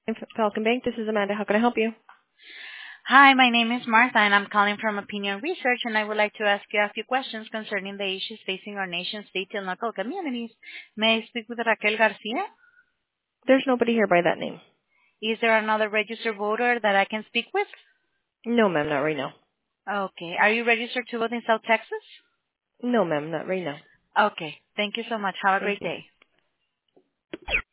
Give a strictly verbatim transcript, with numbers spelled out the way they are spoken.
Falcon Bank. This is Amanda. How can I help you? Hi, my name is Martha, and I'm calling from Opinion Research, and I would like to ask you a few questions concerning the issues facing our nation's state and local communities. May I speak with Raquel Garcia? There's nobody here by that name. Is there another registered voter that I can speak with? No, ma'am, not right now. Okay. Are you registered to vote in South Texas? No, ma'am, not right now. Okay. Thank you so much. Have a Thank great you. day.